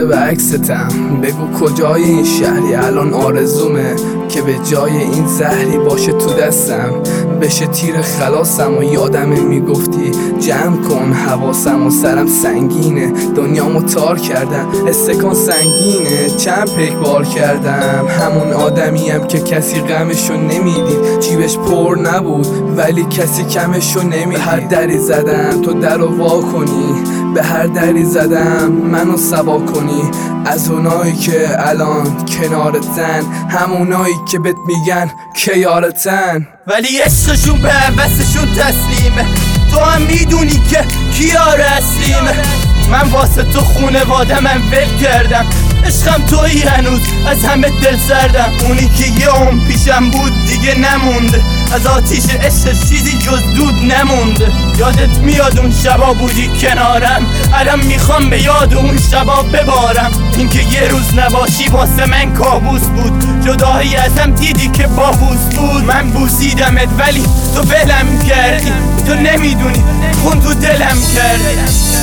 به عکستم بگو کجای این شهری الان آرزومه که به جای این زهری باشه تو دستم بشه تیر خلاصم و یادمه میگفتی جمع کن حواسم و سرم سنگینه دنیامو تار کردم استکان سنگینه چند پیک بار کردم همون آدمیم که کسی غمشو نمیدید جیبش پر نبود ولی کسی کمشو نمیدید به هر دری زدم تو درو وا کنی به هر دری زدم منو سوا کنی از اونایی که الان کنارتن همونایی که بهت میگن که یارتن ولی عشقشون به هوسشون تسلیمه تو هم میدونی که کی یار اصلیمه من واسه تو خونواده من ول کردم عشقم تویی هنوز از همه دل سردم اونی که یه اون پیشم بود دیگه نمونده از آتیش عشق چیزی جز دود نمونده یادت میاد اون شبا بودی کنارم الان میخوام به یاد اون شبا ببارم اینکه یه روز نباشی واسه من کابوس بود جدایی ازم دیدی که بابوس بود من بوسیدمت ولی تو ولم کردی تو نمیدونی خون تو دلم کردی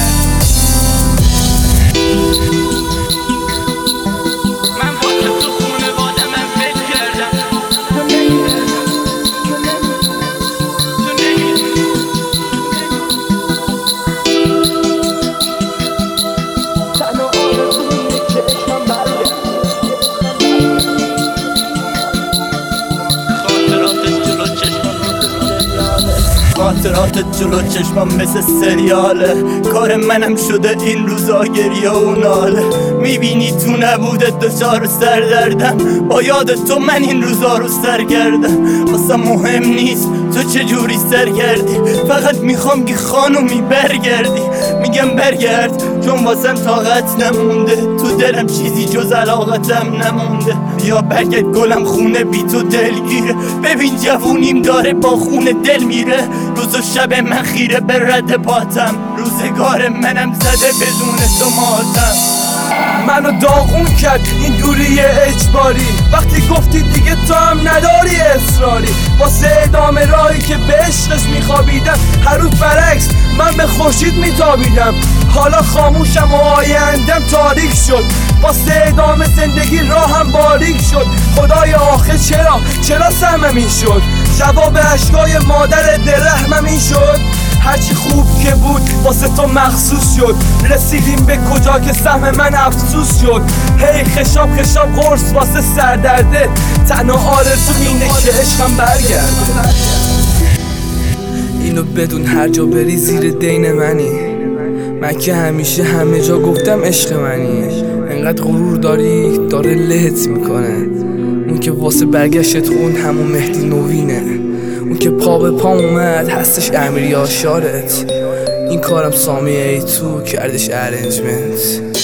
خاطرات جلو چشمم مثل سریاله کار منم شده این روزا گریه و ناله میبینی تو نبوده دچار سردردم با یاد تو من این روزا رو سر کردم واسه مهم نیست تو چجوری سر کردی فقط میخوام که خانومی برگردی میگم برگرد چون واسم طاقت نمونده تو دلم چیزی جز علاقتم نمونده بیا برگرد گلم خونه بی تو دلگیره ببین جوونیم داره با خونه دل میره روز و شب من خیره به رد پاتم روزگار منم زده بدون تو ماتم منو داغون کرد این دوری اجباری وقتی گفتی دیگه تو هم نداری اصراری واسه ادامه راهی که به عشقش میخوابیدم هر روز برعکس من به خورشید میتابیدم حالا خاموشم و آیندم تاریک شد واسه ادامه زندگی راهم باریک شد خدای آخر چرا سهمم این شد جواب اشکای مادر درهمم این شد هرچی خوب که بود واسه تو مخصوص شد رسیدیم به کجا که سهم من افسوس شد هی خشاب قرص واسه سردرده تنها آرزوم اینه که عشقم برگرده اینو بدون هر جا بری زیر دین منی من که همیشه همه جا گفتم عشق منی انقدر غرور داری داره لهت میکنه اون که واسه برگشت خون همون مهدی نوینه اون که پا به پا اومد هستش امیری آشارت این کارم سامی ای تو کردش ارنجمنت